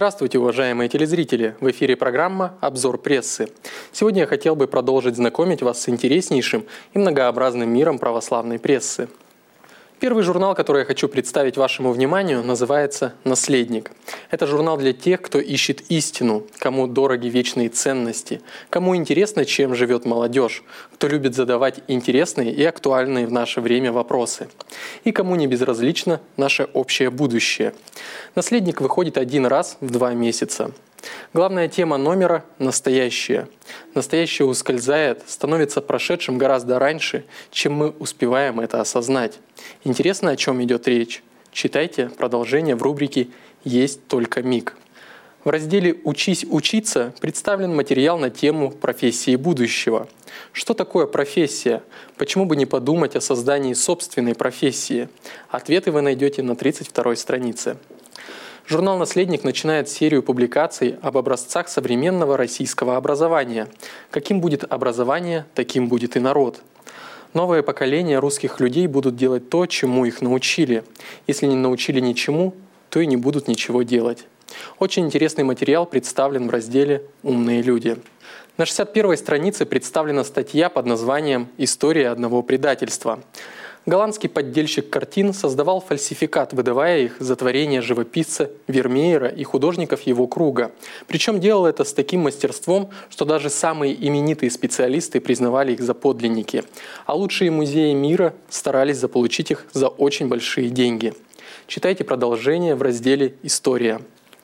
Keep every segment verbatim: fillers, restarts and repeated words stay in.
Здравствуйте, уважаемые телезрители! В эфире программа «Обзор прессы». Сегодня я хотел бы продолжить знакомить вас с интереснейшим и многообразным миром православной прессы. Первый журнал, который я хочу представить вашему вниманию, называется «Наследник». Это журнал для тех, кто ищет истину, кому дороги вечные ценности, кому интересно, чем живет молодежь, кто любит задавать интересные и актуальные в наше время вопросы, и кому не безразлично наше общее будущее. «Наследник» выходит один раз в два месяца. Главная тема номера – настоящее. Настоящее ускользает, становится прошедшим гораздо раньше, чем мы успеваем это осознать. Интересно, о чем идет речь? Читайте продолжение в рубрике «Есть только миг». В разделе «Учись учиться» представлен материал на тему профессии будущего. Что такое профессия? Почему бы не подумать о создании собственной профессии? Ответы вы найдете на тридцать второй странице. Журнал «Наследник» начинает серию публикаций об образцах современного российского образования. Каким будет образование, таким будет и народ. Новое поколение русских людей будут делать то, чему их научили. Если не научили ничему, то и не будут ничего делать. Очень интересный материал представлен в разделе «Умные люди». На шестьдесят первой странице представлена статья под названием «История одного предательства». Голландский поддельщик картин создавал фальсификат, выдавая их за творение живописца Вермеера и художников его круга. Причем делал это с таким мастерством, что даже самые именитые специалисты признавали их за подлинники. А лучшие музеи мира старались заполучить их за очень большие деньги. Читайте продолжение в разделе «История».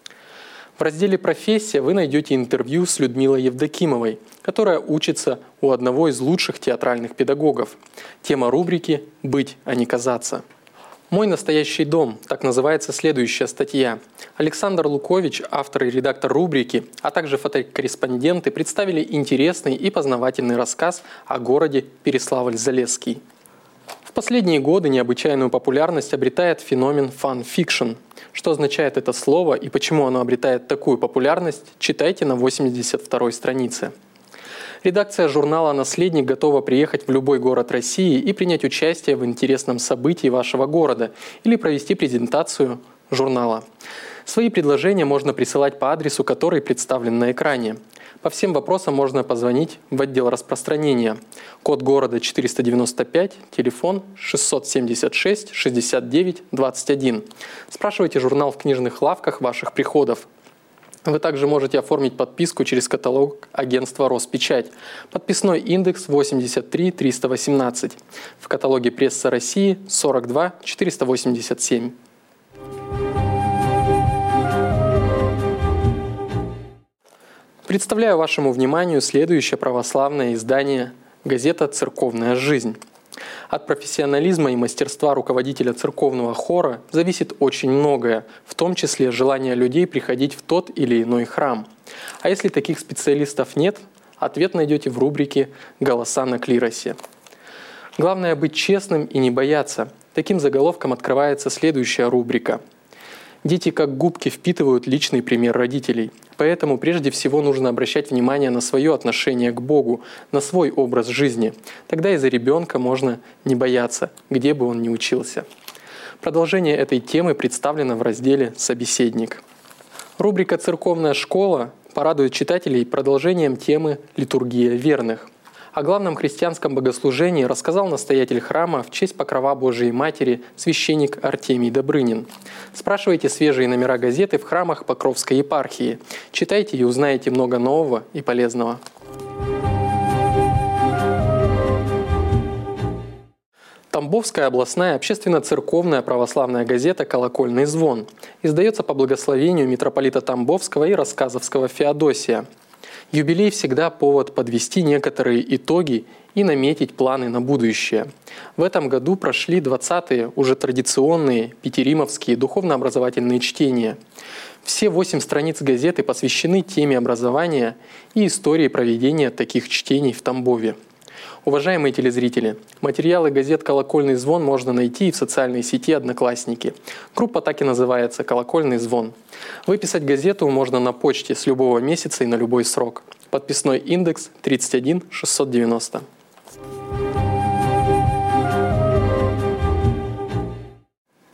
В разделе «Профессия» вы найдете интервью с Людмилой Евдокимовой, которая учится у одного из лучших театральных педагогов. Тема рубрики «Быть, а не казаться». «Мой настоящий дом» – так называется следующая статья. Александр Лукович, автор и редактор рубрики, а также фотокорреспонденты представили интересный и познавательный рассказ о городе Переславль-Залесский. В последние годы необычайную популярность обретает феномен фан-фикшн. Что означает это слово и почему оно обретает такую популярность, читайте на восемьдесят второй странице. Редакция журнала «Наследник» готова приехать в любой город России и принять участие в интересном событии вашего города или провести презентацию журнала. Свои предложения можно присылать по адресу, который представлен на экране. По всем вопросам можно позвонить в отдел распространения. Код города четыреста девяносто пять, телефон шестьсот семьдесят шесть шестьдесят девять двадцать один. Спрашивайте журнал в книжных лавках ваших приходов. Вы также можете оформить подписку через каталог агентства «Роспечать». Подписной индекс восемьдесят три триста восемнадцать. В каталоге «Пресса России» сорок два четыреста восемьдесят семь. Представляю вашему вниманию следующее православное издание «Газета «Церковная жизнь». От профессионализма и мастерства руководителя церковного хора зависит очень многое, в том числе желание людей приходить в тот или иной храм. А если таких специалистов нет, ответ найдете в рубрике «Голоса на клиросе». Главное быть честным и не бояться. Таким заголовком открывается следующая рубрика. Дети как губки впитывают личный пример родителей. Поэтому прежде всего нужно обращать внимание на свое отношение к Богу, на свой образ жизни. Тогда и за ребенка можно не бояться, где бы он ни учился. Продолжение этой темы представлено в разделе «Собеседник». Рубрика «Церковная школа» порадует читателей продолжением темы «Литургия верных». О главном христианском богослужении рассказал настоятель храма в честь Покрова Божией Матери священник Артемий Добрынин. Спрашивайте свежие номера газеты в храмах Покровской епархии. Читайте и узнаете много нового и полезного. Тамбовская областная общественно-церковная православная газета «Колокольный звон» издается по благословению митрополита Тамбовского и Рассказовского Феодосия. Юбилей всегда повод подвести некоторые итоги и наметить планы на будущее. В этом году прошли двадцатые, уже традиционные, пятиримовские духовно-образовательные чтения. Все восемь страниц газеты посвящены теме образования и истории проведения таких чтений в Тамбове. Уважаемые телезрители, материалы газет «Колокольный звон» можно найти и в социальной сети «Одноклассники». Группа так и называется «Колокольный звон». Выписать газету можно на почте с любого месяца и на любой срок. Подписной индекс тридцать один шестьсот девяносто.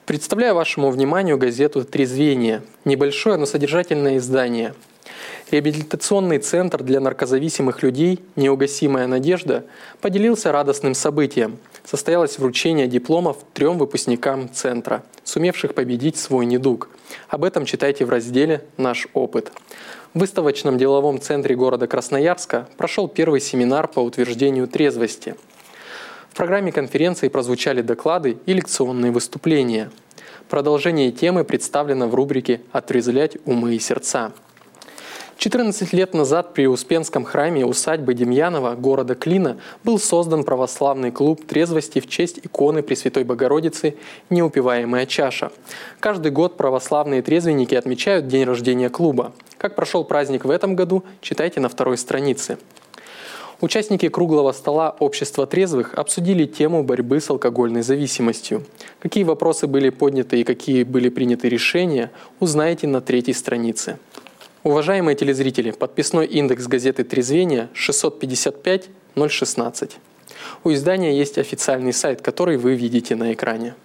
Представляю вашему вниманию газету «Трезвение». Небольшое, но содержательное издание. Реабилитационный центр для наркозависимых людей «Неугасимая надежда» поделился радостным событием. Состоялось вручение дипломов трем выпускникам центра, сумевших победить свой недуг. Об этом читайте в разделе «Наш опыт». В выставочном деловом центре города Красноярска прошел первый семинар по утверждению трезвости. В программе конференции прозвучали доклады и лекционные выступления. Продолжение темы представлено в рубрике «Отрезвлять умы и сердца». четырнадцать лет назад при Успенском храме усадьбы Демьянова города Клина был создан православный клуб трезвости в честь иконы Пресвятой Богородицы «Неупиваемая чаша». Каждый год православные трезвенники отмечают день рождения клуба. Как прошел праздник в этом году, читайте на второй странице. Участники круглого стола «Общество трезвых» обсудили тему борьбы с алкогольной зависимостью. Какие вопросы были подняты и какие были приняты решения, узнаете на третьей странице. Уважаемые телезрители, подписной индекс газеты «Трезвение» шестьсот пятьдесят пять ноль шестнадцать. У издания есть официальный сайт, который вы видите на экране.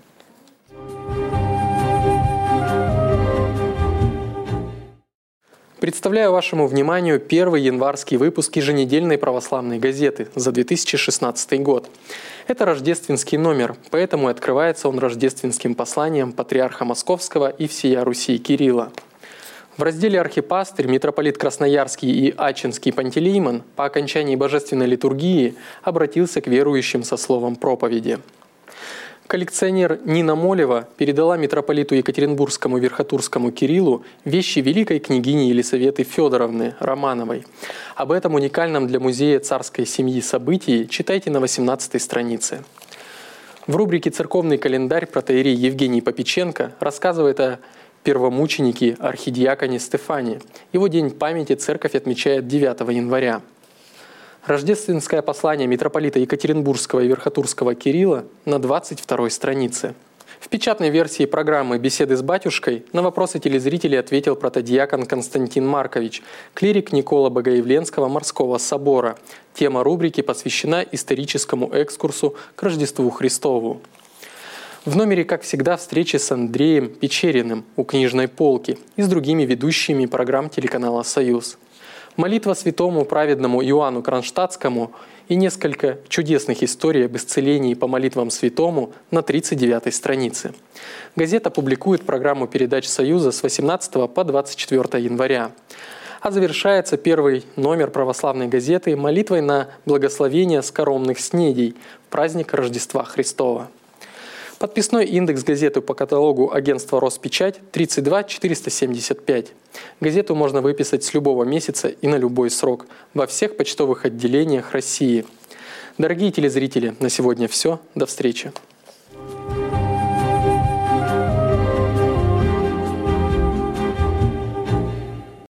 Представляю вашему вниманию первый январский выпуск еженедельной православной газеты за две тысячи шестнадцатый год. Это рождественский номер, поэтому открывается он рождественским посланием патриарха Московского и всея Руси Кирилла. В разделе «Архипастырь» митрополит Красноярский и Ачинский Пантелеймон по окончании божественной литургии обратился к верующим со словом проповеди. Коллекционер Нина Молева передала митрополиту Екатеринбургскому Верхотурскому Кириллу вещи великой княгини Елисаветы Федоровны Романовой. Об этом уникальном для музея царской семьи событии читайте на восемнадцатой странице. В рубрике «Церковный календарь» протоиерей Евгений Попеченко рассказывает о первомученике архидиаконе Стефане. Его день памяти церковь отмечает девятого января. Рождественское послание митрополита Екатеринбургского и Верхотурского Кирилла на двадцать второй странице. В печатной версии программы «Беседы с батюшкой» на вопросы телезрителей ответил протодиакон Константин Маркович, клирик Никола Богоявленского морского собора. Тема рубрики посвящена историческому экскурсу к Рождеству Христову. В номере, как всегда, встречи с Андреем Печериным у книжной полки и с другими ведущими программ телеканала «Союз». Молитва святому праведному Иоанну Кронштадтскому и несколько чудесных историй об исцелении по молитвам святому на тридцать девятой странице. Газета публикует программу передач «Союза» с восемнадцатого по двадцать четвёртое января. А завершается первый номер православной газеты молитвой на благословение скоромных снедей в праздник Рождества Христова. Подписной индекс газеты по каталогу агентства «Роспечать» тридцать два четыреста семьдесят пять. Газету можно выписать с любого месяца и на любой срок во всех почтовых отделениях России. Дорогие телезрители, на сегодня все. До встречи.